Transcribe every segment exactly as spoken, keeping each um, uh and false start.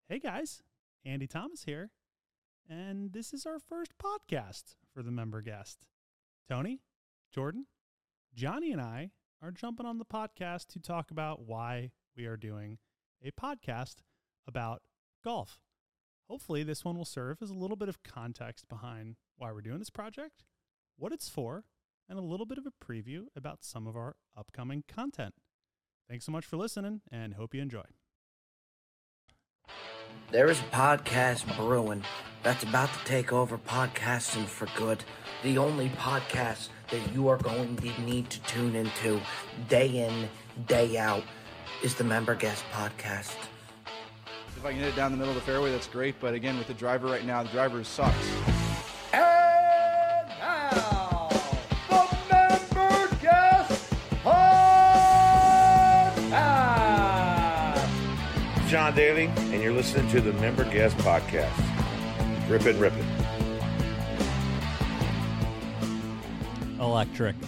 Hey guys, Andy Thomas here, and this is our first podcast for the member guest. Tony, Jordan, Johnny, and I are jumping on the podcast to talk about why we are doing a podcast about golf. Hopefully this one will serve as a little bit of context behind why we're doing this project, what it's for, and a little bit of a preview about some of our upcoming content. Thanks so much for listening, and hope you enjoy. There is a podcast brewing that's about to take over podcasting for good. The only podcast that you are going to need to tune into day in, day out is the Member Guest Podcast. If I can hit it down the middle of the fairway, that's great. But again, with the driver right now, the driver sucks. And now, the Member Guest Podcast! John Daly, and you're listening to the Member Guest Podcast. Rip it, rip it. Electric.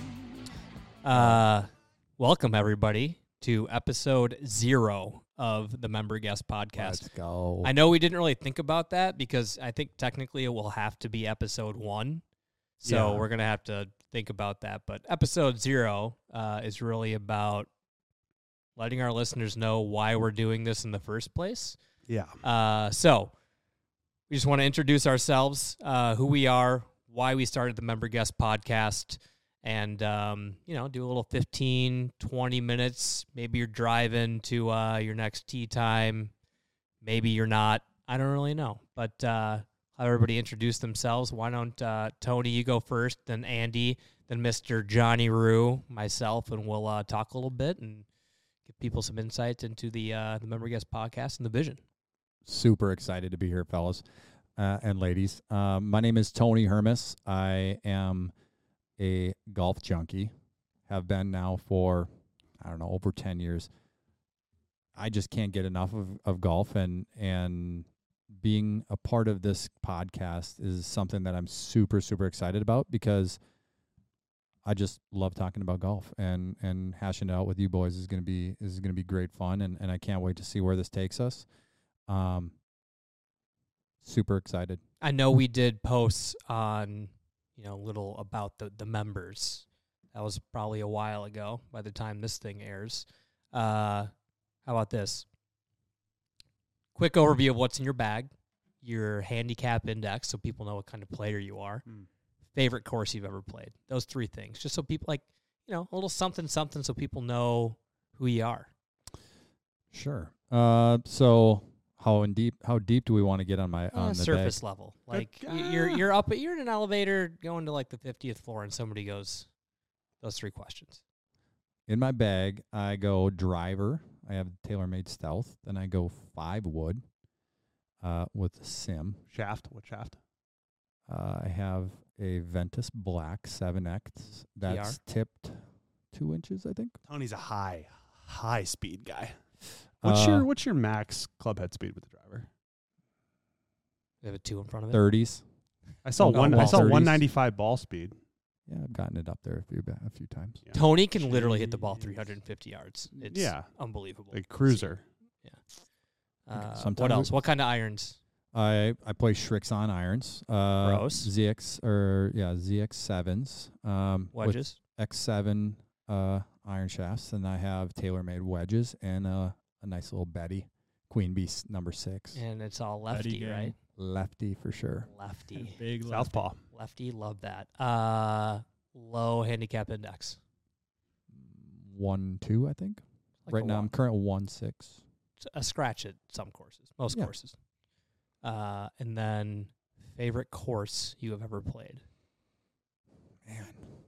Uh, welcome, everybody, to episode zero of the Member Guest Podcast. Let's go. I know we didn't really think about that because I think technically it will have to be episode one. So Yeah. we're going to have to think about that. But episode zero uh, is really about letting our listeners know why we're doing this in the first place. Yeah. Uh, so we just want to introduce ourselves, uh, who we are, why we started the Member Guest Podcast, and, um, you know, do a little fifteen, twenty minutes. Maybe you're driving to uh, your next tee time. Maybe you're not. I don't really know. But uh, have everybody introduce themselves. Why don't, uh, Tony, you go first, then Andy, then Mister Johnny Rue, myself, and we'll uh, talk a little bit and give people some insights into the uh, the Member Guest Podcast and the vision. Super excited to be here, fellas uh, and ladies. Um, my name is Tony Hermes. I am a golf junkie. Have been now for, I don't know, over ten years. I just can't get enough of, of golf, and and being a part of this podcast is something that I'm super, super excited about because I just love talking about golf, and, and hashing it out with you boys is going to be is going to be great fun, and, and I can't wait to see where this takes us. Um, super excited. I know we did posts on, you know, little about the, the members. That was probably a while ago by the time this thing airs. Uh, how about this? Quick overview of what's in your bag, your handicap index so people know what kind of player you are, Mm. favorite course you've ever played. Those three things, just so people, like, you know, a little something, something so people know who you are. Sure. Uh, so how in deep how deep do we want to get on my Uh, on the surface bag? level. Like Uh, y- you're you're up you're in an elevator going to like the fiftieth floor and somebody goes those three questions. In my bag, I go driver. I have TaylorMade Stealth. Then I go five wood uh, with Sim. Shaft. What shaft? Uh, I have a Ventus Black seven X that's tipped two inches, I think. Tony's a high, high speed guy. What's Uh, your What's your max club head speed with the driver? We have a two in front of it. thirties. I saw Oh, one. well, I saw thirties. one ninety five ball speed. Yeah, I've gotten it up there a few ba- a few times. Yeah. Tony can literally hit the ball Jeez. three hundred fifty yards. It's Yeah. unbelievable. Like cruiser. Uh, Sometimes what it- else? What kind of irons? I I play Shrixon irons. Uh, Gross. Z X or yeah Z X sevens. Um, with Wedges? X seven uh, iron shafts, and I have TaylorMade wedges and uh, a nice little Betty Queen Bee s- number six. And it's all lefty, gang. right? Lefty for sure. Lefty. Big southpaw. Lefty, love that. Uh, low handicap index. One two, I think. Like right a now one. I'm current one six. A scratch at some courses, most Yeah. courses. Uh, and then favorite course you have ever played. Man.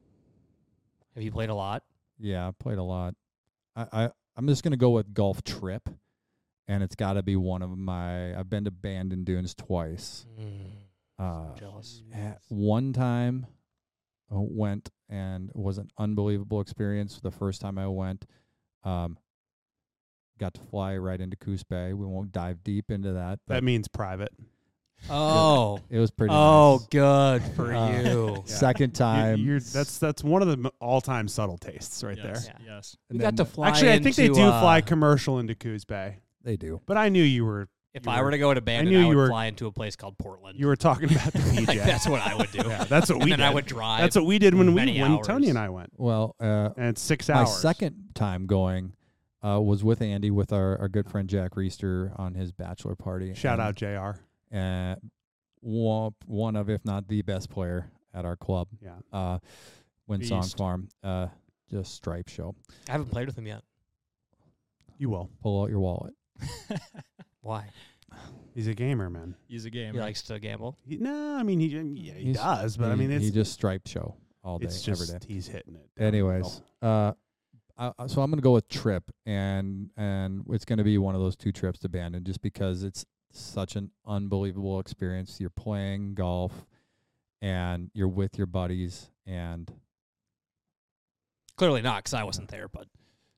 Have you played a lot? Yeah, I played a lot. I, I I'm just gonna go with Golf Trip, and it's got to be one of my. I've been to Bandon Dunes twice. Uh, Jealous. at one time, I went and it was an unbelievable experience. The first time I went, um, got to fly right into Coos Bay. We won't dive deep into that. But That means private. Oh. it was pretty. Oh, nice. good for Uh, you. Second time, You- you're, that's that's one of the m- all-time subtle tastes right Yes, there. Yeah. yes. We and got then to fly Actually, I think they into, do uh, fly commercial into Coos Bay, they do. but I knew you were If You I were- were to go to Bandon, knew I you would were- fly into a place called Portland. You were talking about the P J. like, that's what I would do. Yeah, that's what and we then did. I would drive. That's what we did when we many when hours. Tony and I went. Well, uh, And it's six my hours. second time going uh, was with Andy, with our, our good friend Jack Reister on his bachelor party. Shout and, out J R. Uh, one, one of, if not the best player at our club, Yeah. uh, Winsong Beast. Farm. Uh, just stripe show. I haven't played with him yet. You will. Pull out your wallet. Why? He's a gamer, man. He's a game. He likes to gamble. He, no, I mean he yeah, he He's- does, but I he- mean it's he just stripe show all day, it's just every day. he's hitting it. down the Anyways, middle. uh, I, I- so I'm gonna go with trip, and and it's gonna be one of those two trips to Bandon, just because it's such an unbelievable experience. You're playing golf, and you're with your buddies, and Clearly not, because I wasn't there. But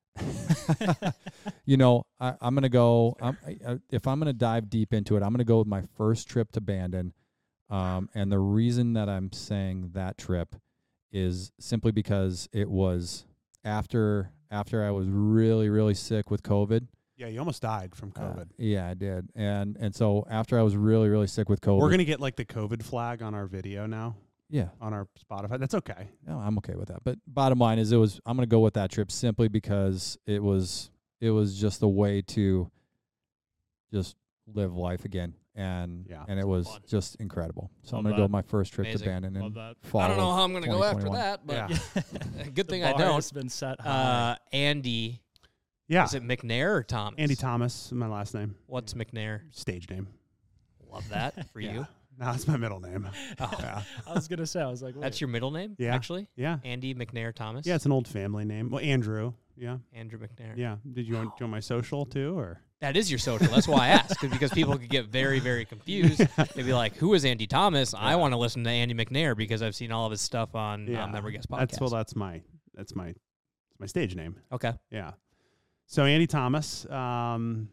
you know, I, I'm gonna go. I'm, I, I- if I'm gonna dive deep into it, I'm gonna go with my first trip to Bandon, um, and the reason that I'm saying that trip is simply because it was after after I was really really sick with COVID. Yeah, you almost died from Uh, COVID. yeah, I did, and and so after I was really really sick with COVID, We're gonna get like the COVID flag on our video now yeah, on our Spotify. That's okay. no, I'm okay with that. But bottom line is, it was I'm gonna go with that trip simply because it was it was just a way to just live life again, and Yeah. and it was fun. just incredible. So I'm Love gonna go that. with my first trip Amazing. to Bandon Love in that. fall. I don't know of how I'm going to go after twenty twenty-one. that. But Yeah. good The thing I bar don't. has been set high. Uh, Andy, Yeah. is it McNair or Thomas? Andy Thomas, my last name. What's McNair? Stage name. Love that for Yeah. you. No, that's my middle name. Oh, Yeah. I was gonna say, I was like, that's wait. your middle name? Yeah. Actually, Yeah. Andy McNair Thomas. Yeah, it's an old family name. Well, Andrew. Yeah. Andrew McNair. Yeah. Did you want, do you want my social too, or? That is your social. That's why I asked, 'cause- because people could get very, very confused. They'd be like, "Who is Andy Thomas?" I want to listen to Andy McNair because I've seen all of his stuff on Yeah. um, Member Guest Podcast. That's well. That's my. That's my. It's my stage name. okay. Yeah. So Andy Thomas. Um,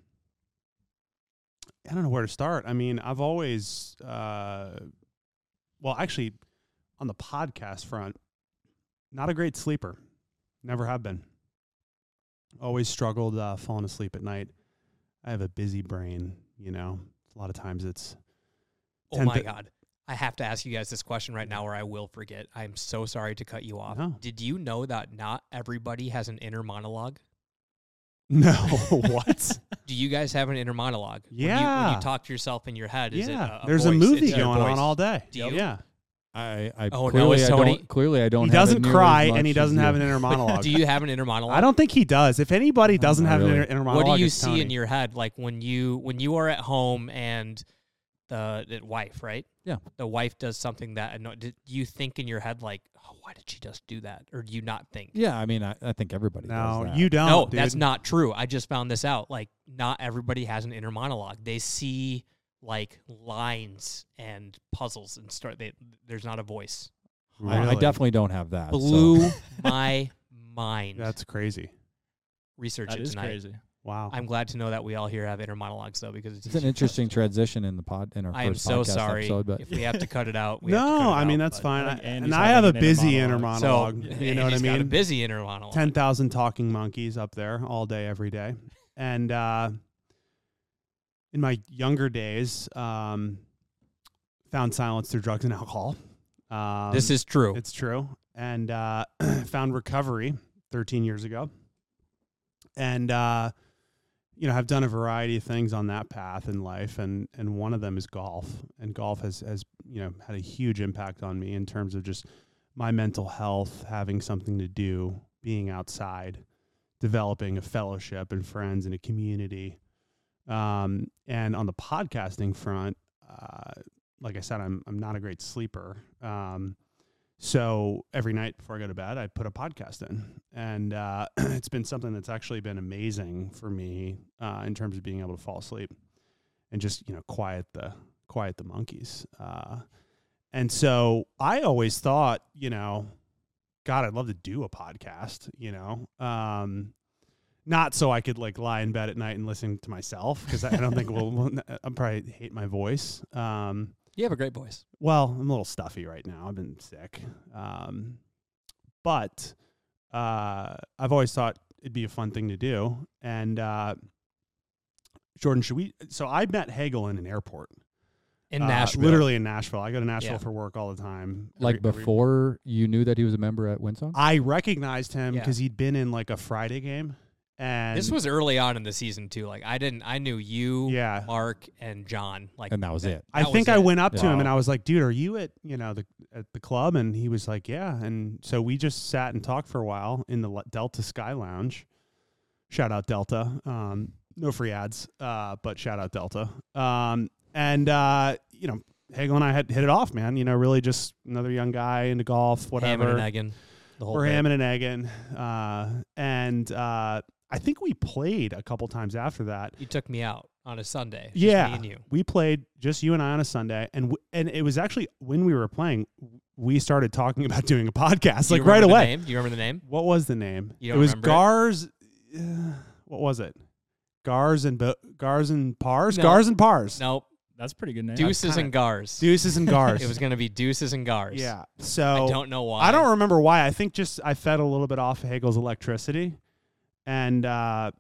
I don't know where to start. I mean, I've always, uh, well, actually, on the podcast front, not a great sleeper. Never have been. Always struggled uh, falling asleep at night. I have a busy brain, you know. A lot of times it's. Oh ten my th- God. I have to ask you guys this question right now or I will forget. I'm so sorry to cut you off. No. Did you know that not everybody has an inner monologue? No, what? Do you guys have an inner monologue? When you, when Yeah. you talk to yourself in your head, is it Yeah, a, a there's a voice? movie It's your going on voice. all day. Do you? Yeah, I, I Oh, no, clearly is I Tony- don't clearly I don't. he have it doesn't nearly cry as and he much doesn't as have you. an inner monologue. Do you have an inner monologue? I don't think he does. If anybody doesn't not have really. an inner monologue, What do you it's see Tony. in your head, like when you when you are at home and the, the wife, right? Yeah. The wife does something that anno- do you think in your head like, oh, why did she just do that, or do you not think? Yeah, I mean, I, I think everybody. No, does that. you don't. no, dude. that's not true. I just found this out. Like, not everybody has an inner monologue. They see like lines and puzzles and start. They, there's not a voice. I, I Really? definitely don't have that. so- Blew my mind. That's crazy. Research That it is tonight. crazy. Wow. I'm glad to know that we all here have inner monologues though, because it's, It's an interesting transition in the pod in our I am first so podcast sorry episode, but if we have to cut it out. We have to cut no, it I mean out, that's but- fine. I think I- Andy's and I having have a an inner busy inner monologue. monologue. So you know what I Andy's got a mean? busy inner monologue. Ten thousand talking monkeys up there all day, every day. And uh, in my younger days, um, found silence through drugs and alcohol. Um, This is true. It's true. And uh, found recovery thirteen years ago. And, uh, you know, I've done a variety of things on that path in life. And, and one of them is golf. And golf has, has, you know, had a huge impact on me in terms of just my mental health, having something to do, being outside, developing a fellowship and friends and a community. Um, and on the podcasting front, uh, like I said, I'm I'm not a great sleeper. Um, so every night before I go to bed, I put a podcast in, and uh, it's been something that's actually been amazing for me uh, in terms of being able to fall asleep and just you know quiet the quiet the monkeys. Uh, and so I always thought, you know, God, I'd love to do a podcast. You know, um, not so I could like lie in bed at night and listen to myself because I, I don't think we'll, we'll. I'll probably hate my voice. Um, You have a great voice. well, I'm a little stuffy right now. I've been sick. Um, but uh, I've always thought it'd be a fun thing to do. And uh, Jordan, should we? So I met Hagel in an airport. In Uh, Nashville. literally in Nashville. I go to Nashville Yeah. for work all the time. Like Every- every- before you knew that he was a member at Winsong? I recognized him Yeah. because he'd been in like a Friday game. And This was early on in the season too. Like I didn't, I knew you, Yeah. Mark, and John. Like, And that was it. I that think was I it. went up to him Wow. and I was like, dude, are you at, you know, the at the club? And he was like, yeah. And so we just sat and talked for a while in the Le- Delta Sky Lounge. Shout out Delta. Um, no free ads, uh, but shout out Delta. Um, and, uh, you know, Hagel and I had hit it off, man. You know, really just another young guy into golf, whatever. Hammond and egging. The whole We're bit. hamming and egging. Uh, and uh, I think we played a couple times after that. You took me out on a Sunday. Just Yeah, me and you. we played just you and I on a Sunday, and w- and it was actually when we were playing, we started talking about doing a podcast Do you like right remember the away. name? Do you remember the name? What was the name? You it don't was remember it? Gars. Uh, what was it? Gars and Bo- Gars and Pars. No. Gars and Pars. Nope. That's a pretty good name. Deuces kinda- and Gars. Deuces and Gars. It was going to be Deuces and Gars. Yeah. So I don't know why. I don't remember why. I think just I fed a little bit off Hagel's electricity, and uh,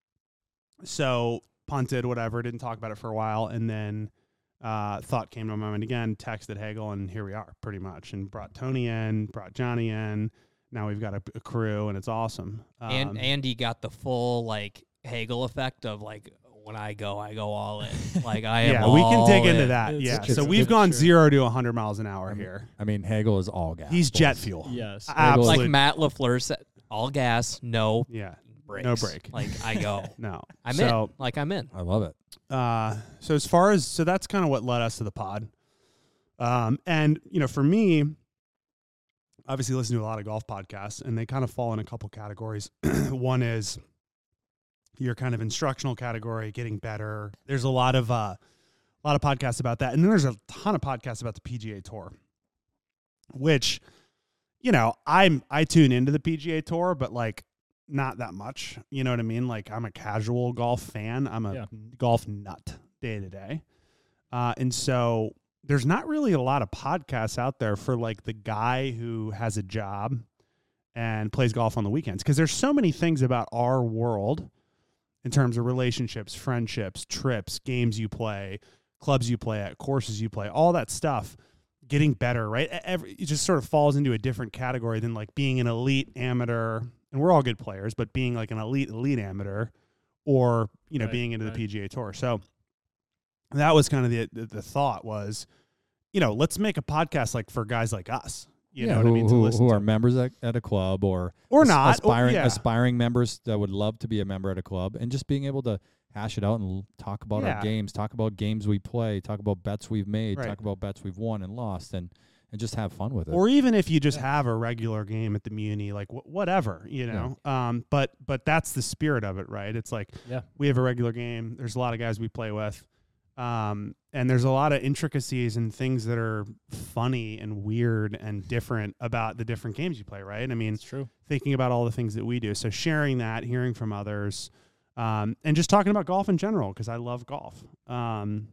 so punted, whatever. Didn't talk about it for a while, and then uh, thought came to my mind again. Texted Hagel, and here we are, pretty much. And brought Tony in, brought Johnny in. Now we've got a, a crew, and it's awesome. Um, And Andy got the full like Hagel effect of like when I go, I go all in. Like I am. yeah, we can dig all into in. that. It's- yeah. it's- So it's- we've it's gone true. zero to a hundred miles an hour I mean, here. I mean, Hagel is all gas. He's jet boys. fuel. Yes. Absolute. Like Matt LaFleur said, all gas, no Yeah. brakes. No break. Like I go. No. I'm so, in. Like I'm in. I love it. Uh, so as far as so that's kind of what led us to the pod. Um, and you know, for me, obviously listen to a lot of golf podcasts, and they kind of fall in a couple categories. One is your kind of instructional category, getting better. There's a lot of uh, a lot of podcasts about that, and then there's a ton of podcasts about the P G A Tour, which, you know, I'm I tune into the P G A Tour, but like not that much. You know what I mean? Like I'm a casual golf fan. I'm a Yeah. golf nut day to day, uh, and so there's not really a lot of podcasts out there for like the guy who has a job and plays golf on the weekends, because there's so many things about our world in terms of relationships, friendships, trips, games you play, clubs you play at, courses you play, all that stuff, getting better, right? Every, it just sort of falls into a different category than like being an elite amateur, and we're all good players, but being like an elite, elite amateur, or, you know, Right, being into right. the P G A Tour. So that was kind of the, the the thought was, you know, let's make a podcast like for guys like us. You yeah, know who, what I mean? To who, listen who to. are members at, at a club or Or as- not. Or- aspiring yeah. aspiring members that would love to be a member at a club, and just being able to hash it out and l- talk about Yeah. our games, talk about games we play, talk about bets we've made, Right. talk about bets we've won and lost, and and just have fun with it. Or even if you just have a regular game at the Muni, like wh- whatever, you know. Um, but but that's the spirit of it, right? It's like Yeah. we have a regular game. There's a lot of guys we play with, um, and there's a lot of intricacies and things that are funny and weird and different about the different games you play, right? I mean, It's true. thinking about all the things that we do. So sharing that, hearing from others, um, and just talking about golf in general, because I love golf. Um,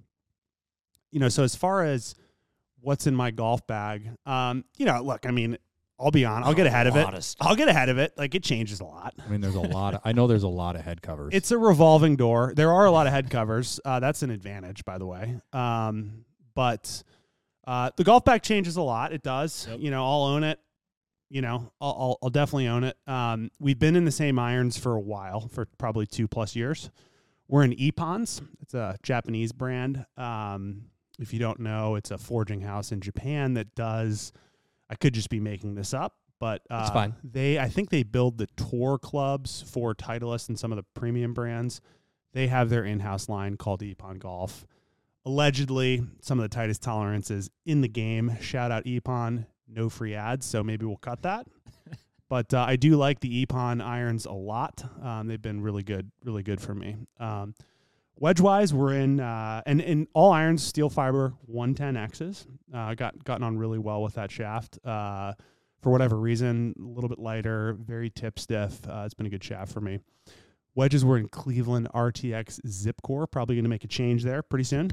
you know, so as far as what's in my golf bag, um, you know, look, I mean, I'll be on. I'll get ahead of it. lot of stuff. I'll get ahead of it. Like it changes a lot. I mean, there's a lot. Of, I know there's a lot of head covers. It's a revolving door. There are a lot of head covers. Uh, that's an advantage, by the way. Um, but uh, the golf bag changes a lot. It does. Yep. You know, I'll own it. You know, I'll, I'll, I'll definitely own it. Um, we've been in the same irons for a while, for probably two plus years. We're in Ippons. It's a Japanese brand. Um, if you don't know, it's a forging house in Japan that does. I could just be making this up, but uh, It's fine. They, I think they build the tour clubs for Titleist and some of the premium brands. They have their in-house line called Ippon Golf. Allegedly, some of the tightest tolerances in the game. Shout out Ippon. No free ads, so maybe we'll cut that. But uh, I do like the Ippon irons a lot. Um, they've been really good, really good for me. Um, wedge-wise, we're in, uh, and in all irons, steel fiber one ten X's. Uh, got gotten on really well with that shaft. Uh, for whatever reason, a little bit lighter, very tip stiff. Uh, it's been a good shaft for me. Wedges were in Cleveland R T X Zip Core. Probably going to make a change there pretty soon.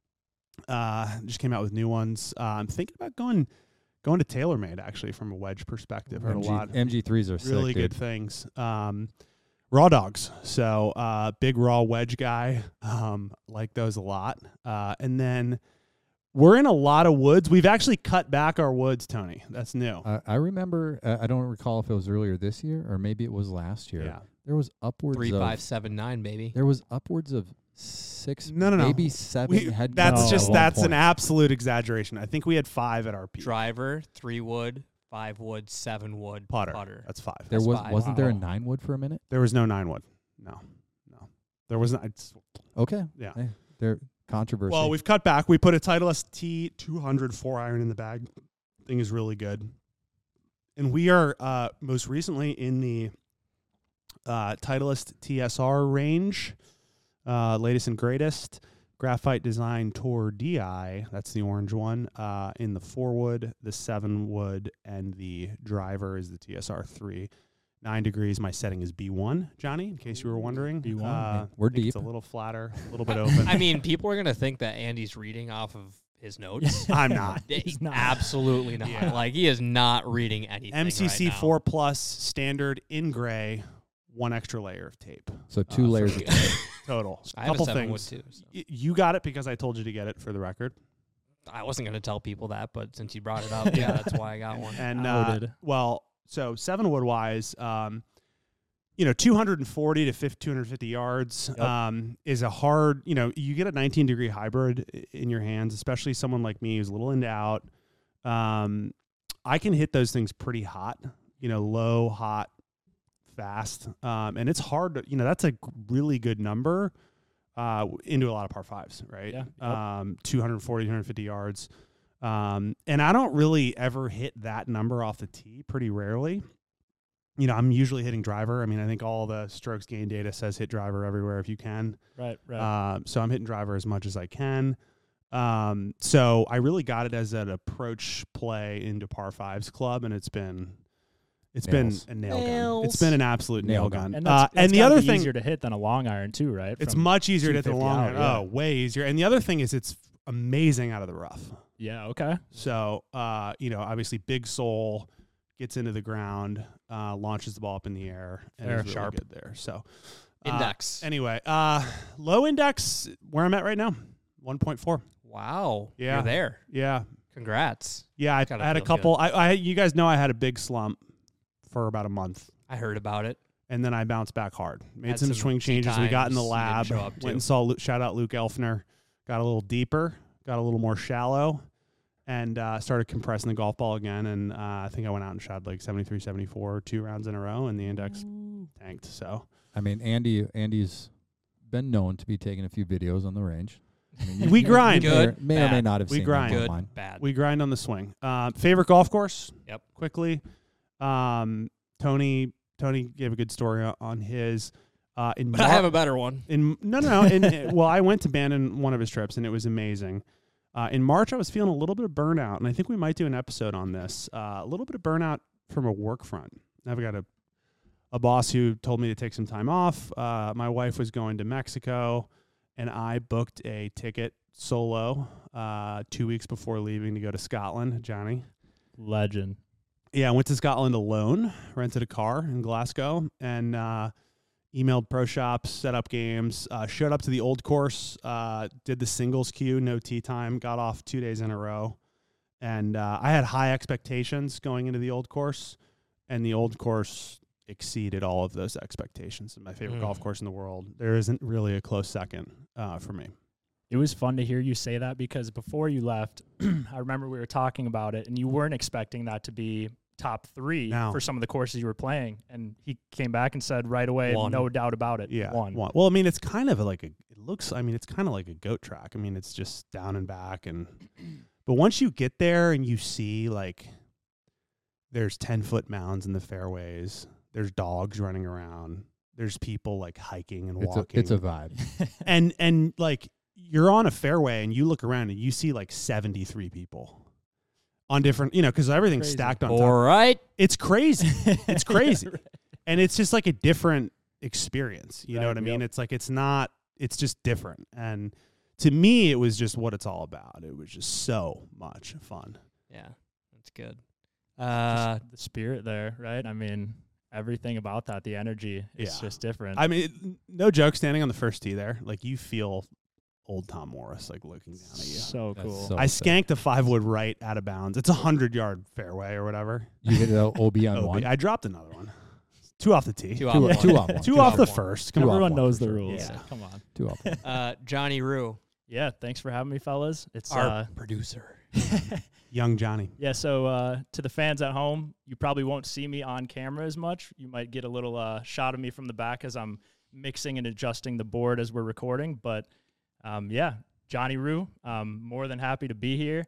Uh, just came out with new ones. Uh, I'm thinking about going going to TaylorMade actually from a wedge perspective. Heard M G, a lot M G threes are really sick, good dude. things. Um, raw dogs. So uh, big raw wedge guy, um, like those a lot. Uh, and then we're in a lot of woods. We've actually cut back our woods, Tony. That's new. Uh, I remember. Uh, I don't recall if it was earlier this year or maybe it was last year. Yeah. There was upwards Three, of five, seven, nine, baby. there was upwards of six, No, no, no. maybe seven We, head. that's counts at just one that's an point. absolute exaggeration. I think we had five at our peak. Driver, three wood, five wood, seven wood, Putter. putter. That's five. There That's was five. wasn't there a Wow. nine wood for a minute? There was no nine wood. No, no. There was not. It's, Okay. yeah. Hey, there controversy. Well, we've cut back. We put a Titleist T two hundred four iron in the bag. Thing is really good. And we are uh, most recently in the uh, Titleist T S R range, uh, latest and greatest. Graphite Design Tour D I, that's the orange one, uh, in the four wood, the seven wood, and the driver is the T S R three. Nine degrees. My setting is B one, Johnny, in case you were wondering. B one, Uh, yeah. We're I think It's deep. a little flatter, a little bit open. I mean, people are going to think that Andy's reading off of his notes. I'm not. He's not. Absolutely not. Yeah. Like, he is not reading anything M C C right now. four plus standard in gray, one extra layer of tape so two uh, layers for of me. total. I have a Couple seven wood things. too. So. Y- You got it because I told you to get it for the record. I wasn't going to tell people that, but since you brought it up, yeah, that's why I got one. And uh, Outed. well, so seven wood wise, um, you know, two forty to two hundred fifty yards Yep. um, is a hard. You know, you get a nineteen degree hybrid i- in your hands, especially someone like me who's a little into out. Um, I can hit those things pretty hot. You know, low, hot, fast, um, and it's hard to. You know, that's a g- really good number uh, w- into a lot of par fives, right? Yeah, yep. Um, two forty, two fifty yards. Um, and I don't really ever hit that number off the tee, pretty rarely. You know, I'm usually hitting driver. I mean, I think all the strokes gain data says hit driver everywhere if you can. Right, right. Um, so I'm hitting driver as much as I can. Um, so I really got it as an approach play into par fives club, and it's been it's Nails. been a nail gun. Nails. It's been an absolute nail, Nail gun. gun. and uh, that's, that's and the gotta other be thing, easier to hit than a long iron too, right? it's From- much easier to hit the two fifty long out, iron. yeah. Oh, way easier. And the other thing is it's amazing out of the rough. Yeah. Okay. So, uh, you know, obviously big sole gets into the ground, uh, launches the ball up in the air, and Fair. is really Sharp. good there. So, uh, Index. anyway, uh, low index where I'm at right now, one point four. Wow. Yeah. You're there. Yeah, Congrats. yeah. I, Gotta I had a feel couple. I, I, you guys know I had a big slump for about a month, I heard about it. and then I bounced back hard. Made Had some, some swing tee changes. We got in the times you didn't lab. show up Went to. and saw. Lu- Shout out Luke Elfner. Got a little deeper. Got a little more shallow. And uh, started compressing the golf ball again. And uh, I think I went out and shot like seventy-three, seventy-four, two rounds in a row, and the index tanked. So I mean, Andy. Andy's been known to be taking a few videos on the range. I mean, you- We you grind. May, or, Good, may or may bad. not have We seen grind. them Good, online. bad. we grind on the swing. Uh, favorite golf course? Yep. Quickly. Um, Tony Tony gave a good story o- on his. Uh, in But I Mar- have a better one. in no no no. In, uh, well, I went to Bandon one of his trips, and it was amazing. Uh, in March, I was feeling a little bit of burnout, and I think we might do an episode on this. Uh, a little bit of burnout from a work front. I've got a a boss who told me to take some time off. Uh, my wife was going to Mexico, and I booked a ticket solo uh, two weeks before leaving to go to Scotland. Johnny. Legend. Yeah, I went to Scotland alone, rented a car in Glasgow, and uh, emailed pro shops, set up games, uh, showed up to the old course, uh, did the singles queue, no tee time, got off two days in a row. And uh, I had high expectations going into the old course, and the old course exceeded all of those expectations. It's my favorite Mm. golf course in the world. There isn't really a close second uh, for me. It was fun to hear you say that because before you left, I remember we were talking about it, and you weren't expecting that to be top three No. for some of the courses you were playing. And he came back and said right away, One. no doubt about it, Yeah. one. Well, I mean, it's kind of like a, it looks, I mean, it's kind of like a goat track. I mean, it's just down and back. And, but once you get there and you see like there's ten foot mounds in the fairways, there's dogs running around, there's people like hiking and It's a, walking. it's a vibe. and, and like you're on a fairway and you look around and you see like seventy-three people on different, you know, because everything's Crazy. stacked on All top. right. It's crazy. It's crazy. Yeah, right. And it's just like a different experience. You know Right, what I mean? yep. It's like it's not, it's just different. And to me, it was just what it's all about. It was just so much fun. Yeah, that's good. Uh, Just the spirit there, right? I mean, everything about that, the energy, it's Yeah. just different. I mean, no joke, standing on the first tee there, like you feel old Tom Morris, like looking down at you. So That's cool. so I sick. skanked a five wood right out of bounds. It's a hundred yard fairway or whatever. You hit a O B on O B. one. I dropped another one. Two off the tee. Two Two, off Two, one. two off one. two off the one. first. Two Come off on. Everyone one knows for the sure. rules. Yeah. Come on. Two off one. Uh, Johnny Rue, Yeah, thanks for having me, fellas. It's our uh, producer. Young Johnny. yeah. So uh, to the fans at home, you probably won't see me on camera as much. You might get a little uh, shot of me from the back as I'm mixing and adjusting the board as we're recording. But um, yeah, Johnny Rue, um, more than happy to be here.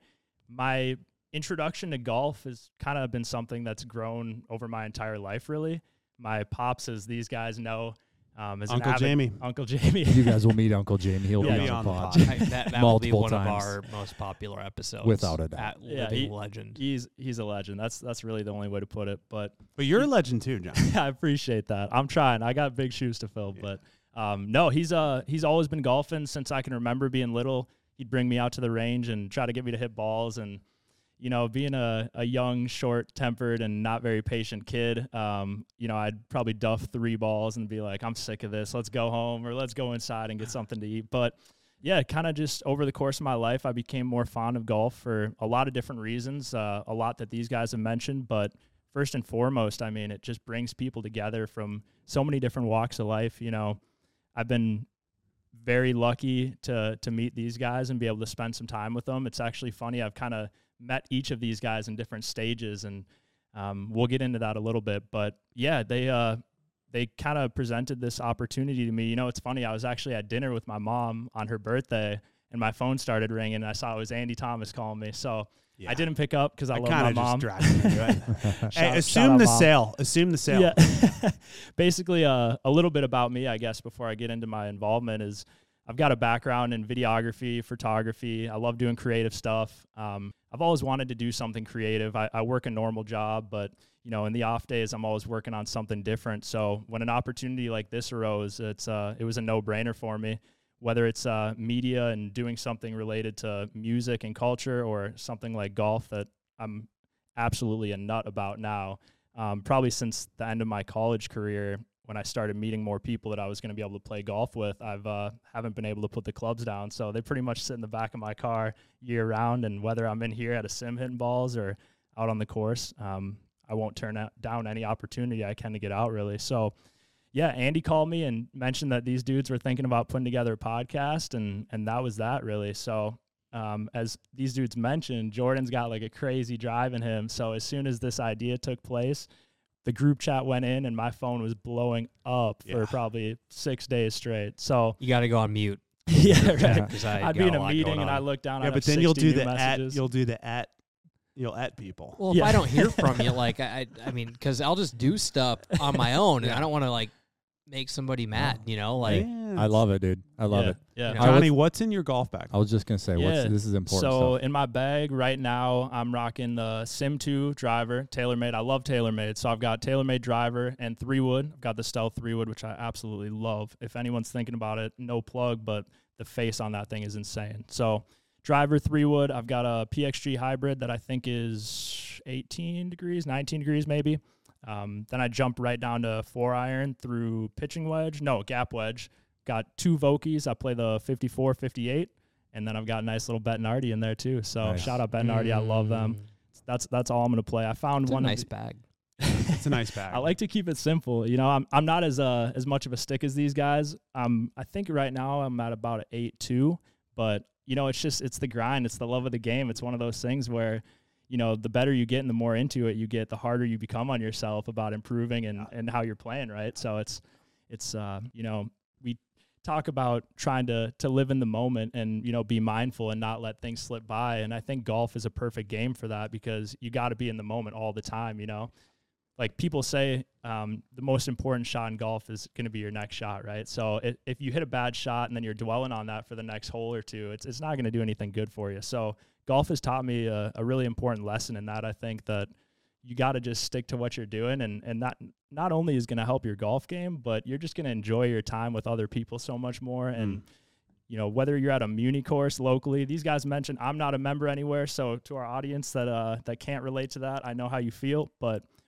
My introduction to golf has kind of been something that's grown over my entire life, really. My pops, as these guys know, um, is Uncle an avid, Jamie. Uncle Jamie. You guys will meet Uncle Jamie. He'll He'll be, be on the on the pod. pod. I- that that will be Multiple one of times. our most popular episodes. Without a doubt. At Yeah, Living he- Legend. He's he's a legend. That's that's really the only way to put it. But But you're a legend too, John. I appreciate that. I'm trying. I got big shoes to fill, but um, no, he's uh he's always been golfing since I can remember being little. He'd bring me out to the range and try to get me to hit balls. And you know, being a, a young, short-tempered, and not very patient kid, um, you know, I'd probably duff three balls and be like, "I'm sick of this. Let's go home or let's go inside and get something to eat." But yeah, kind of just over the course of my life, I became more fond of golf for a lot of different reasons. Uh, a lot that these guys have mentioned, but first and foremost, I mean, it just brings people together from so many different walks of life. You know, I've been very lucky to to meet these guys and be able to spend some time with them. It's actually funny. I've kind of met each of these guys in different stages, and um, we'll get into that a little bit. But yeah, they uh, they kind of presented this opportunity to me. You know, it's funny. I was actually at dinner with my mom on her birthday, and my phone started ringing, and I saw it was Andy Thomas calling me. So Yeah. I didn't pick up because I, I love my kind of mom. just dragged him into it. Shout- Hey, shout assume out, the Mom. sale. Assume the sale. Yeah. Basically, uh, a little bit about me, I guess, before I get into my involvement is I've got a background in videography, photography. I love doing creative stuff. Um, I've always wanted to do something creative. I, I work a normal job, but you know, in the off days, I'm always working on something different. So when an opportunity like this arose, it's uh, it was a no-brainer for me. Whether it's uh, media and doing something related to music and culture, or something like golf that I'm absolutely a nut about now. Um, probably since the end of my college career, when I started meeting more people that I was going to be able to play golf with, I've uh, haven't been able to put the clubs down. So they pretty much sit in the back of my car year round. And whether I'm in here at a sim hitting balls or out on the course, um, I won't turn out, down any opportunity I can to get out, really. So yeah, Andy called me and mentioned that these dudes were thinking about putting together a podcast, and and that was that, really. So um, as these dudes mentioned, Jordan's got like a crazy drive in him. So as soon as this idea took place, the group chat went in, and my phone was blowing up Yeah. for probably six days straight. So You got to go on mute. yeah, right. 'Cause I I'd got be in a a lot meeting going and I on. look down. Yeah, I'd but have then you'll sixty do new the messages. at. You'll do the at. You'll at people. Well, Yeah. if I don't hear from you, like I, I I mean, because I'll just do stuff on my own, and I don't want to like make somebody mad, you know. Like, Man, I love it, dude. I love yeah, it. Yeah. You know, I Johnny, was- what's in your golf bag? I was just gonna say, Yeah. what's this is important So stuff. in my bag right now, I'm rocking the Sim two driver, TaylorMade. I love TaylorMade. So I've got TaylorMade driver and three wood. I've got the Stealth three wood, which I absolutely love. If anyone's thinking about it, no plug, but the face on that thing is insane. So driver three wood. I've got a P X G hybrid that I think is eighteen degrees, nineteen degrees maybe. Um, then I jump right down to four iron through pitching wedge. No, gap wedge. Got two Vokies. I play the fifty-four, fifty-eight. And then I've got a nice little Bettinardi in there too. So Nice. shout out Bettinardi. I love them. That's that's all I'm gonna play. I found it's a one nice of the, bag. It's a nice bag. I like to keep it simple. You know, I'm I'm not as uh as much of a stick as these guys. Um, I think right now I'm at about an eight two, but you know, it's just it's the grind. It's the love of the game. It's one of those things where, you know, the better you get and the more into it you get, the harder you become on yourself about improving and and how you're playing, right? So it's it's uh you know, we talk about trying to to live in the moment and, you know, be mindful and not let things slip by. And I think golf is a perfect game for that, because you got to be in the moment all the time, you know. Like people say, um, the most important shot in golf is going to be your next shot, right? So it, if you hit a bad shot and then you're dwelling on that for the next hole or two, it's it's not going to do anything good for you. So golf has taught me a, a really important lesson in that. I think that you got to just stick to what you're doing, and and that not only is going to help your golf game, but you're just going to enjoy your time with other people so much more. And you know, whether you're at a Muni course locally, these guys mentioned I'm not a member anywhere, so to our audience that uh that can't relate to that, I know how you feel, but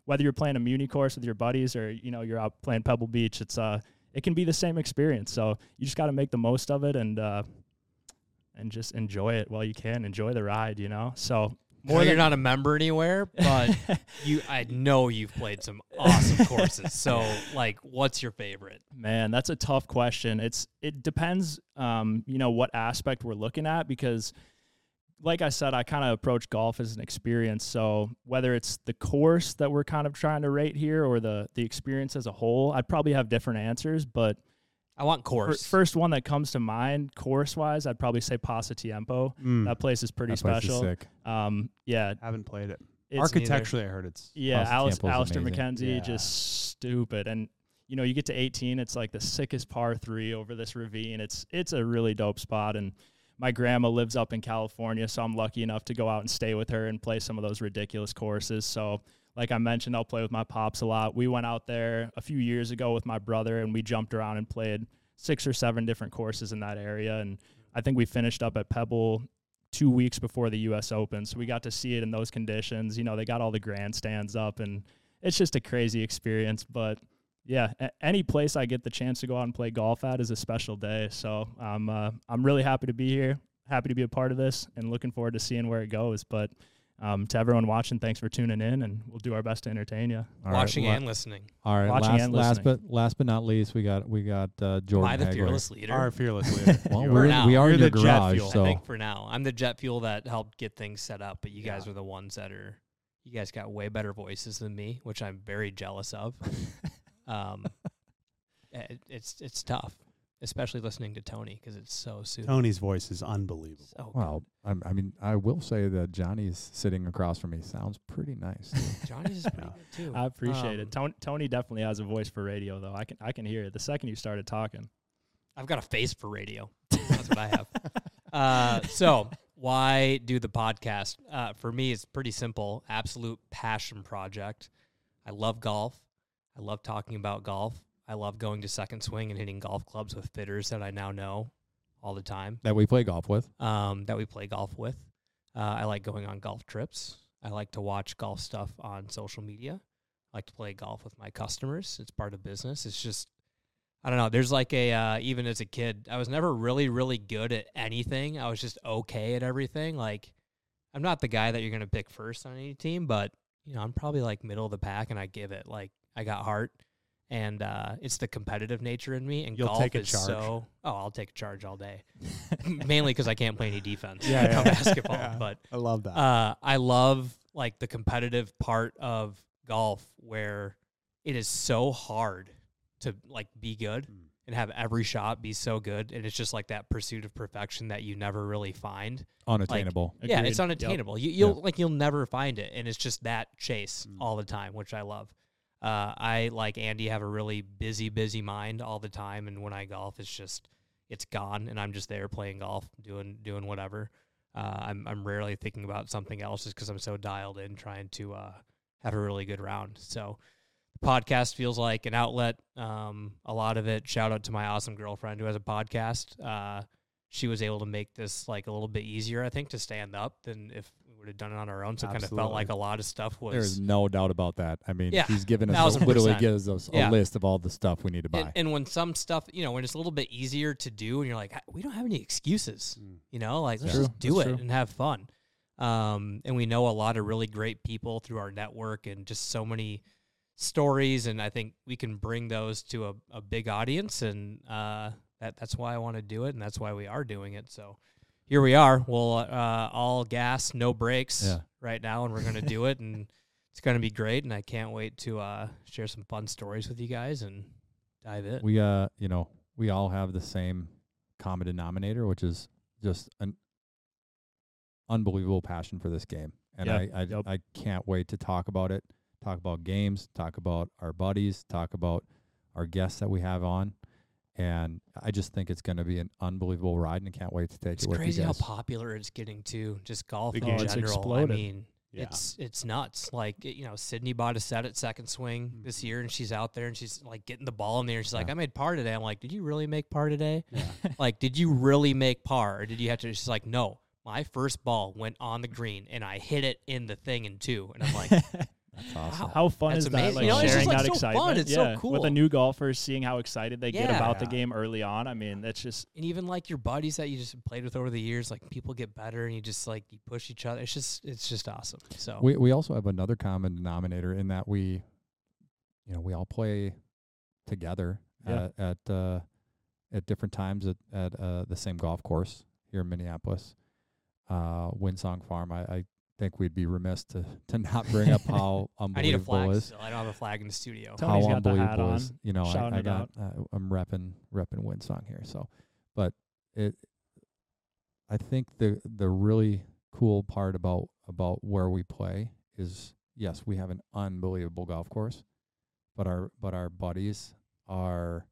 whether you're playing a muni course with your buddies or, you know, you're out playing Pebble Beach, it's uh, it can be the same experience. So you just got to make the most of it and uh, and just enjoy it while you can. Enjoy the ride, you know. So More than you're not a member anywhere, but you, I know you've played some awesome courses. So, like, what's your favorite? Man, that's a tough question. It's it depends, um, you know, what aspect we're looking at because, like I said, I kind of approach golf as an experience. So whether it's the course that we're kind of trying to rate here or the the experience as a whole, I'd probably have different answers. But I want course. First one that comes to mind, course-wise, I'd probably say Pasatiempo. Mm. That place is pretty That place is special. sick. Um, yeah, Haven't played it. it's Architecturally, I heard it's yeah, Alice, Pasatiempo's Alistair amazing. McKenzie, Yeah. just stupid. And you know, you get to eighteen, it's like the sickest par three over this ravine. It's it's a really dope spot. And my grandma lives up in California, so I'm lucky enough to go out and stay with her and play some of those ridiculous courses. So, like I mentioned, I'll play with my pops a lot. We went out there a few years ago with my brother, and we jumped around and played six or seven different courses in that area. And I think we finished up at Pebble two weeks before the U S Open. So we got to see it in those conditions. You know, they got all the grandstands up and it's just a crazy experience. But yeah, a- any place I get the chance to go out and play golf at is a special day. So I'm, uh, I'm really happy to be here, happy to be a part of this and looking forward to seeing where it goes. But Um, to everyone watching, thanks for tuning in, and we'll do our best to entertain you. All right, Watching la- and listening. All right, Watching last, and last listening. but last but not least, we got we got uh, Jordan. Am I the Hagler. fearless leader? Our fearless leader. Well, You we're are. in, now. we are You're in your the jet garage, fuel. so I think for now. I'm the jet fuel that helped get things set up, but you guys Yeah. are the ones that are, you guys got way better voices than me, which I'm very jealous of. um, it, it's it's tough, especially listening to Tony because it's so soothing. Tony's voice is unbelievable. So good. well, I, I mean, I will say that Johnny's sitting across from me sounds pretty nice. Johnny's is pretty good too. I appreciate Um, it. Tony, Tony definitely has a voice for radio, though. I can I can hear it the second you started talking. I've got a face for radio. That's what I have. Uh, so why do the podcast? Uh, for me, it's pretty simple. Absolute passion project. I love golf. I love talking about golf. I love going to Second Swing and hitting golf clubs with fitters that I now know all the time, that we play golf with. um, that we play golf with. Uh, I like going on golf trips. I like to watch golf stuff on social media. I like to play golf with my customers. It's part of business. It's just, I don't know. There's like a, uh, even as a kid, I was never really, really good at anything. I was just okay at everything. Like, I'm not the guy that you're going to pick first on any team, but, you know, I'm probably like middle of the pack and I give it. Like, I got heart. And uh, it's the competitive nature in me. And You'll golf take a is charge. so, oh, I'll take a charge all day. Mainly because I can't play any defense. Yeah, yeah. on basketball. Yeah. But I love that. uh, I love like the competitive part of golf where it is so hard to like be good Mm. and have every shot be so good. And it's just like that pursuit of perfection that you never really find. Unattainable. Yeah, Agreed. it's Yep. unattainable. You, you'll Yeah. like you'll never find it, and it's just that chase Mm. all the time, which I love. Uh, I like Andy have a really busy, busy mind all the time, and when I golf, it's just it's gone, and I'm just there playing golf, doing doing whatever. Uh, I'm I'm rarely thinking about something else just because I'm so dialed in, trying to uh, have a really good round. So the podcast feels like an outlet. Um, a lot of it. Shout out to my awesome girlfriend who has a podcast. Uh, she was able to make this like a little bit easier, I think, to stand up than if we would have done it on our own. So it kind of felt Absolutely. like a lot of stuff was. There's no doubt about that. I mean, Yeah, he's given us thousand literally percent. gives us a Yeah. list of all the stuff we need to buy. And, and when some stuff, you know, when it's a little bit easier to do, and you're like, we don't have any excuses, Mm. you know, like let's Yeah. just do That's it true. and have fun. Um, and we know a lot of really great people through our network, and just so many stories. And I think we can bring those to a, a big audience, and uh, that that's why I want to do it, and that's why we are doing it. So here we are. We'll uh, all gas, no brakes Yeah. right now, and we're going to do it, and it's going to be great. And I can't wait to uh, share some fun stories with you guys and dive in. we uh you know we all have the same common denominator, which is just an unbelievable passion for this game, and Yeah, I I, yep. I can't wait to talk about it, talk about games, talk about our buddies, talk about our guests that we have on, and I just think it's going to be an unbelievable ride, and I can't wait to take It's it with crazy you how guys. popular it's getting too. Just golf The in game. Oh, it's general. I exploded. mean, Yeah. it's it's nuts. Like it- you know, Sydney bought a set at Second Swing this Mhm. year, and she's out there and she's like getting the ball in there. And she's like, Yeah. "I made par today." I'm like, "Did you really make par today? Yeah. Like, did you really make par, or did you have to?" She's like, "No, my first ball went on the green, and I hit it in the thing in two." And I'm like, That's awesome. How fun That's is that? amazing. Like You know, it's sharing just, like, that so excitement. fun. It's so yeah. cool. With the new golfers, seeing how excited they get Yeah. about the Yeah. game early on. I mean, that's just And even like your buddies that you just played with over the years, like people get better and you just like you push each other. It's just it's just awesome. So We we also have another common denominator in that we, you know, we all play together Yeah. at at, uh, at different times at at uh, the same golf course here in Minneapolis, uh, Windsong Farm. I, I think we'd be remiss to to not bring up how I need a unbelievable flag is. still. I don't have a flag in the studio. Tell- Tony's how got the hat unbelievable on, is. You know, shouting I, I it got out. uh, I'm repping repping Windsong here. So, but it, I think the the really cool part about about where we play is, yes, we have an unbelievable golf course, but our but our buddies are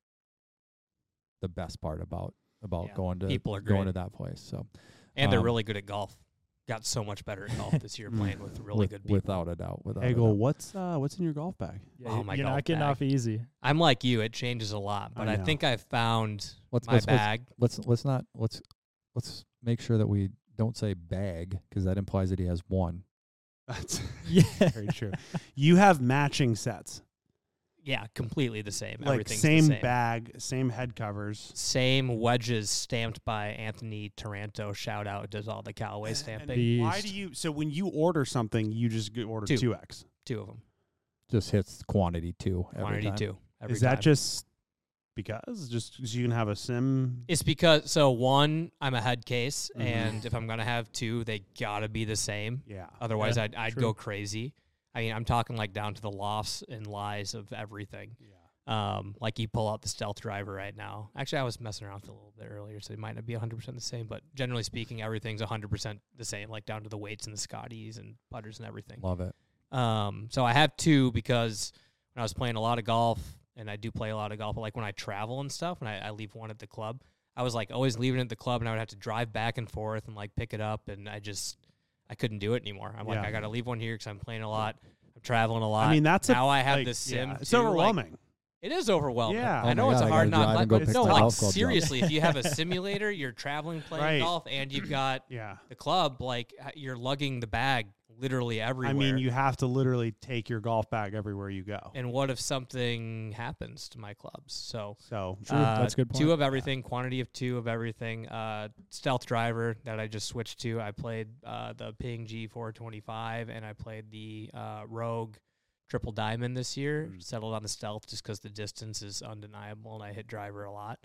the best part about about Yeah, going to people are going great. to that place. So, And they're um, really good at golf. Got so much better at golf this year Mm. playing with really with- good people. without a doubt, without a Hagel, doubt. what's uh, what's in your golf bag? yeah, Oh, you- my you're golf not getting bag. off easy. I'm like you. It changes a lot, but I I, know. think I've found Let's- my let's- let's- bag. Let's let's not let's let's make sure that we don't say bag, because that implies that he has one. That's Yeah. very true. You have matching sets, Yeah, completely the same. like Everything's same, the same. bag, same head covers. Same wedges stamped by Anthony Taranto. Shout out, does all the Callaway And stamping. why Beast. do you? So when you order something, you just go order Two. two X. Two of them. Just hits quantity two every Quantity time. two. Every Is that time. just because just so you can have a sim? It's because so one, I'm a head case, Mhm. and if I'm gonna have two, they gotta be the same. Yeah. Otherwise, Yeah, I'd I'd true. go crazy. I mean, I'm talking like down to the lofts and lies of everything. Yeah. Um, like you pull out the stealth driver right now. Actually, I was messing around with it a little bit earlier, so it might not be one hundred percent the same. But generally speaking, everything's one hundred percent the same, like down to the weights and the Scotties and putters and everything. Love it. Um, so I have two because when I was playing a lot of golf, and I do play a lot of golf, but like when I travel and stuff, and I, I leave one at the club, I was like always leaving it at the club, and I would have to drive back and forth and like pick it up, and I just I couldn't do it anymore. I'm like, Yeah. I got to leave one here because I'm playing a lot, I'm traveling a lot. I mean, that's a, now I have like, this sim. yeah, it's too, like, overwhelming. it is overwhelming. Yeah. I Oh my know it's God, a I hard gotta drive not, and go but pick no, the like golf clubs up. seriously, if you have a simulator, you're traveling playing Right. golf, and you've got yeah. the club, like h- you're lugging the bag literally everywhere. I mean, you have to literally take your golf bag everywhere you go. and what if something happens to my clubs? So So True. uh, That's a good point. two of everything, quantity of two of everything. Uh, stealth driver that I just switched to. I played uh, the Ping G four twenty-five, and I played the uh, Rogue Triple Diamond this year. Mm. Settled on the stealth just because the distance is undeniable, and I hit driver a lot.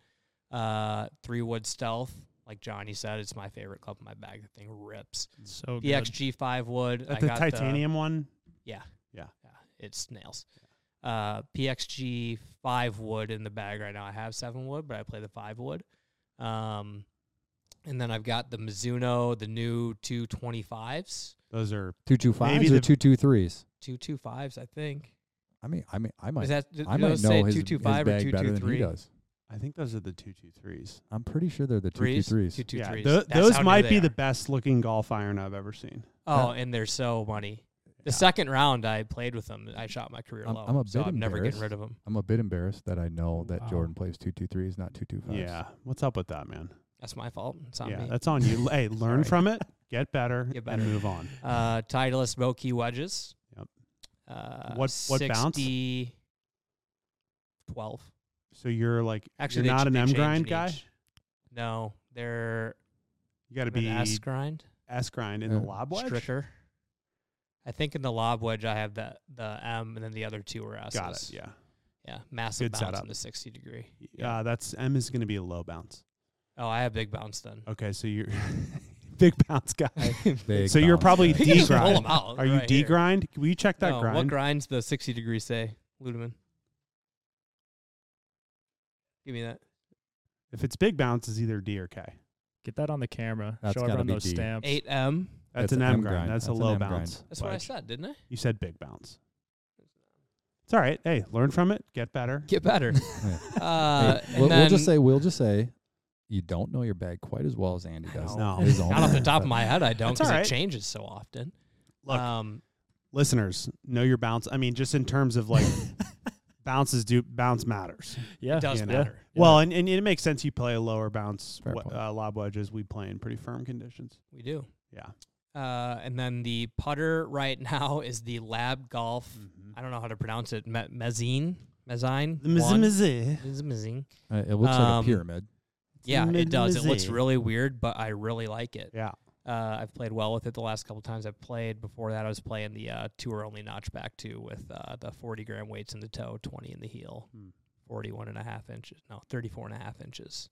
Uh, three wood stealth, like Johnny said, it's my favorite club in my bag. The thing rips. So P X G five wood. Is that I the got titanium one. yeah. Yeah. Yeah. It's nails. Uh, P X G five wood in the bag right now. I have seven wood, but I play the five wood. Um, and then I've got the Mizuno, the new two twenty-fives, Those are Two two fives Maybe or the- two two threes. two twenty-fives, I think. I mean, I mean, I might, Is that, do I those might say know his, two his twenty-five or bag two better than he twenty-three? does. I think those are the two two threes. I'm pretty sure they're the two two Threes? threes. two twenty-threes. Yeah, tho- That's those how new might they be are. the best looking golf iron I've ever seen. Oh, and they're so money. The Yeah. second round I played with them, I shot my career I'm- low. I'm a so bit I'm never getting embarrassed. rid of them. I'm a bit embarrassed that I know that Wow. Jordan plays two two threes, not two two fives. Yeah. What's up with that, man? That's my fault. It's on Yeah, me. that's on you. Hey, learn Sorry. from it, get better, Get better. and move on. Uh, Titleist Vokey wedges. Yep. Uh, What- what bounce? sixty, twelve. So you're like, Actually, you're they not ch- an they M change grind in guy. each. No, they're You got to an be S grind. S grind in Uh, the lob wedge. Stricker. I think in the lob wedge I have the the M, and then the other two are S's. Got it. Yeah. Yeah, massive Good bounce setup. in the sixty degree. Uh, that's M is going to be a low bounce. Oh, I have big bounce then. Okay, so you're big bounce guy. Big so you're bounce. probably You can D just pull grind. them out Are you right D here. grind? Will you check that No, grind? what grinds the sixty degree say, Ludeman? Give me that. If it's big bounce, it's either D or K. Get that on the camera. That's Show gotta everyone be those D. stamps. eight M. That's That's an an M M grind. grind. That's, That's a an low M grind. bounce. That's what I wedge. said, didn't I? You said big bounce. It's all right. Hey, learn from it. Get better. Get better. Yeah. uh, Hey, and we'll, we'll just then- say we'll just say you don't know your bag quite as well as Andy does. No. His own Not off the bag, top of but- my head, I don't, That's because all it right. changes so often. Look, um, listeners, know your bounce. I mean, just in terms of like bounces, do bounce matters. Yeah. it does you know. matter. Well, and, and it makes sense. You play a lower bounce Fair w- point. uh, lob wedges. We play in pretty firm conditions. We do. Yeah. Uh, and then the putter right now is the Lab Golf. Mm-hmm. I don't know how to pronounce it. Me- Mezzine? Mezzine? The one? Mizzy. It's Mezzine. Uh, it looks like a Um, pyramid. Yeah, it does. It looks Mizzy. really weird, but I really like it. Yeah. Uh, I've played well with it the last couple times I've played. Before that, I was playing the uh, tour-only notchback, too, with uh, the forty gram weights in the toe, twenty in the heel, Hmm. forty-one and a half inches. No, thirty-four and a half inches.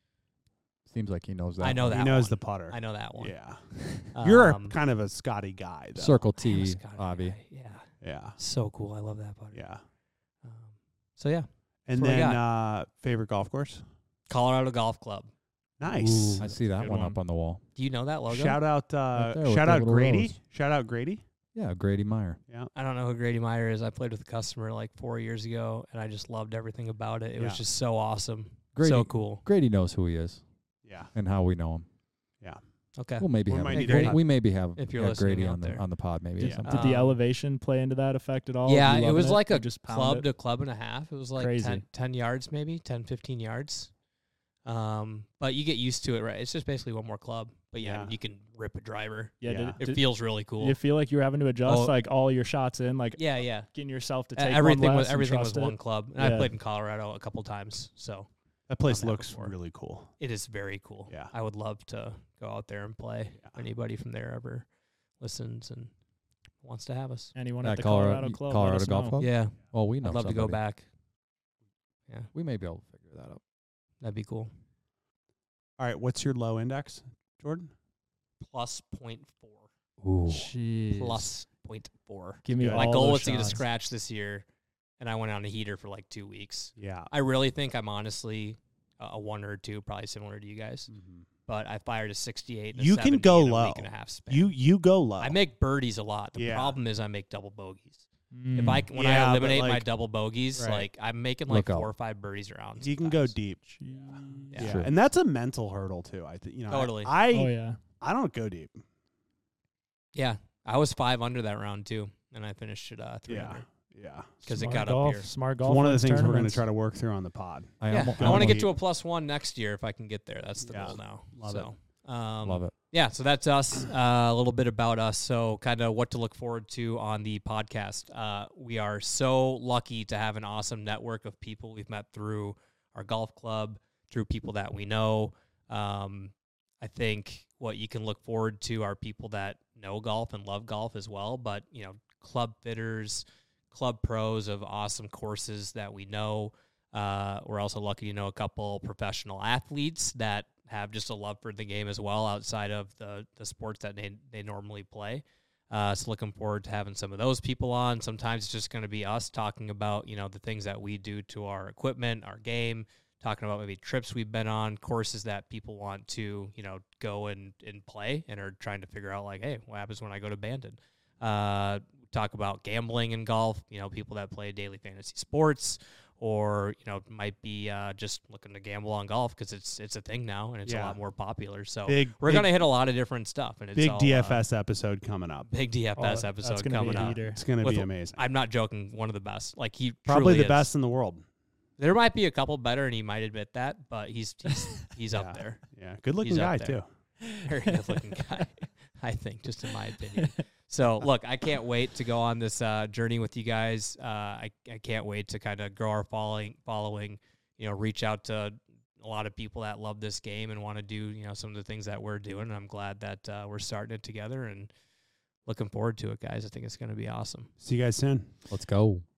Seems like he knows that. I know one. that He knows one. the putter. I know that one. Yeah. You're Um, a, kind of a Scotty guy, though. Circle I am a T, Scotty Avi. guy. Yeah. Yeah. So cool. I love that putter. Yeah. Um, so, yeah. And what I then uh, favorite golf course? Colorado Golf Club. Nice. I see that Good one, one. up on the wall. Do you know that logo? Shout out, uh, Right there with shout the out little Grady. rose. Shout out Grady. Yeah, Grady Meyer. Yeah. I don't know who Grady Meyer is. I played with a customer like four years ago, and I just loved everything about it. It Yeah. was just so awesome. Grady, So cool. Grady knows who he is Yeah. and how we know him. Okay. We'll maybe We have might him- need to we- have- we maybe have if you're yeah, listening Grady out on the there. on the pod maybe Yeah. or something. Did the Um, elevation play into that effect at all? Yeah, You it loving was like Or a just pound club it? to club and a half. It was like Crazy. ten, ten yards maybe, ten, fifteen yards. Um, but you get used to it, right? It's just basically one more club. But yeah, Yeah. you can rip a driver. Yeah, Yeah. Did, It did, feels really did cool. you feel like you were having to adjust Oh. like all your shots in, like Yeah, yeah. getting yourself to Uh, take everything one was less and everything was trust it? one club. And Yeah. I played in Colorado a couple times, so That place Done that looks before. really cool. it is very cool. Yeah. I would love to go out there and play. Yeah. Anybody from there ever listens and wants to have us. Anyone That at the Colorado- Colorado, Club? let Colorado us Golf know. Club? Yeah, Well, we know I'd love to go somebody. back. Yeah, We may be able to figure that out. that'd be cool. All right. What's your low index, Jordan? Plus point four. Ooh. Jeez. Plus point four. Give me Good. all My goal those was to get a shots. scratch this year, and I went on a heater for like two weeks. Yeah. I really think I'm honestly a a one or a two, probably similar to you guys. Mm-hmm. But I fired a sixty-eight. And a You can seventy go in a low. week and a half span. You you go low. I make birdies a lot. The Yeah. problem is I make double bogees. Mm. If I c- when Yeah, I but, eliminate my like- double bogeys, right. like I'm making like Look out. four or five birdies around. you can go sometimes. deep. Yeah. Yeah. True. And that's a mental hurdle too. I think you know. I- Totally. I Oh yeah. I don't go deep. Yeah, I was five under that round too, and I finished it uh, three Yeah. under Yeah. because it Smart got golf, up here. Smart It's golf. one of the wins things we're going to tournaments. try to work through on the pod. I Yeah, almo- I want to get almost- to a plus one next year if I can get there. That's the Yeah. goal now. Love so, Um, love it. Yeah, so that's us. Uh, a little bit about us. So, kind of what to look forward to on the podcast. Uh, we are so lucky to have an awesome network of people we've met through our golf club, through people that we know. Um, I think what you can look forward to are people that know golf and love golf as well, but, you know, club fitters, club pros of awesome courses that we know. Uh, we're also lucky to know a couple professional athletes that have just a love for the game as well outside of the, the sports that they, they normally play. Uh, so looking forward to having some of those people on. Sometimes it's just going to be us talking about, you know, the things that we do to our equipment, our game, talking about maybe trips we've been on, courses that people want to, you know, go and, and play and are trying to figure out like, hey, what happens when I go to Bandon? Uh, talk about gambling in golf, you know, people that play daily fantasy sports, or, you know, might be uh, just looking to gamble on golf because it's it's a thing now and it's a Yeah. lot more popular. So Big we're big, going to hit a lot of different stuff. And it's big all, D uh, F S episode coming up. big D F S Oh, episode that's gonna coming be a up. heater. It's going to With- be amazing. I'm not joking. One of the best. Like he Probably truly the is. best in the world. There might be a couple better, and he might admit that, but he's he's, he's Yeah. up there. Yeah. Good looking He's guy up there. too. Very good looking guy, I think, just in my opinion. So, look, I can't wait to go on this uh, journey with you guys. Uh, I I can't wait to kind of grow our following, following, you know, reach out to a lot of people that love this game and want to do, you know, some of the things that we're doing. And I'm glad that uh, we're starting it together and looking forward to it, guys. I think it's going to be awesome. See you guys soon. Let's go.